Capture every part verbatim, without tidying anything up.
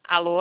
Alô?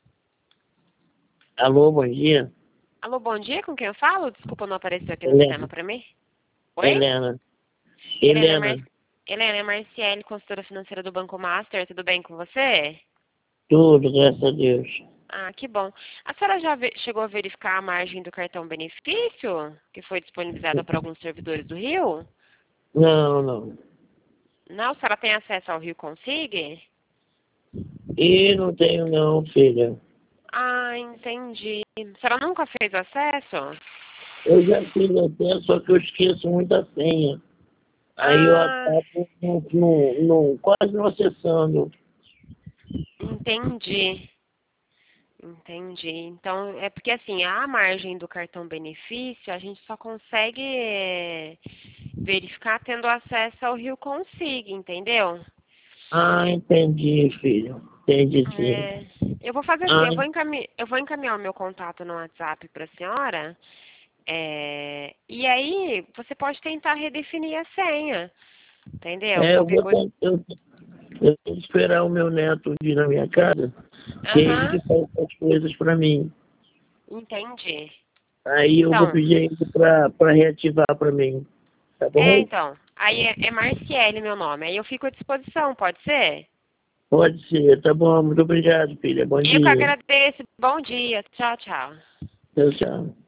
Alô, bom dia. Alô, bom dia, com quem eu falo? Desculpa, não apareceu aqui no Helena. sistema pra mim. Oi? Helena. Helena, Helena. Mar... Helena Marciele, consultora financeira do Banco Master, tudo bem com você? Tudo, graças a Deus. Ah, que bom. A senhora já ve- chegou a verificar a margem do cartão benefício que foi disponibilizada para alguns servidores do Rio? Não, não. Não, a senhora tem acesso ao Rio Consig? E não tenho não, filha. Ah, entendi. A senhora nunca fez acesso? Eu já fiz até, só que eu esqueço muita senha. Aí eu Ah, acabo não, não, não- quase não acessando. entendi. Entendi. Então, é porque assim, a margem do cartão benefício, a gente só consegue eh, verificar tendo acesso ao Rio Consig, entendeu? Ah, entendi, filho. Entendi sim. É, eu vou fazer assim, Ah, eu vou encaminhar, eu vou encaminhar o meu contato no WhatsApp para a senhora, é, e aí você pode tentar redefinir a senha, entendeu? é, eu Qualquer vou coisa. ten- eu, eu tenho que esperar o meu neto vir na minha casa, que é ele Aham, que faz as coisas para mim. entendi. Aí eu vou Então, pedir ele para reativar para mim. Tá é, bom? então, aí é, é Marciele meu nome, aí eu fico à disposição, pode ser? Pode ser, tá bom. Muito obrigado, filha. Bom Eu que dia. agradeço. Bom dia. Tchau, tchau. Tchau, tchau.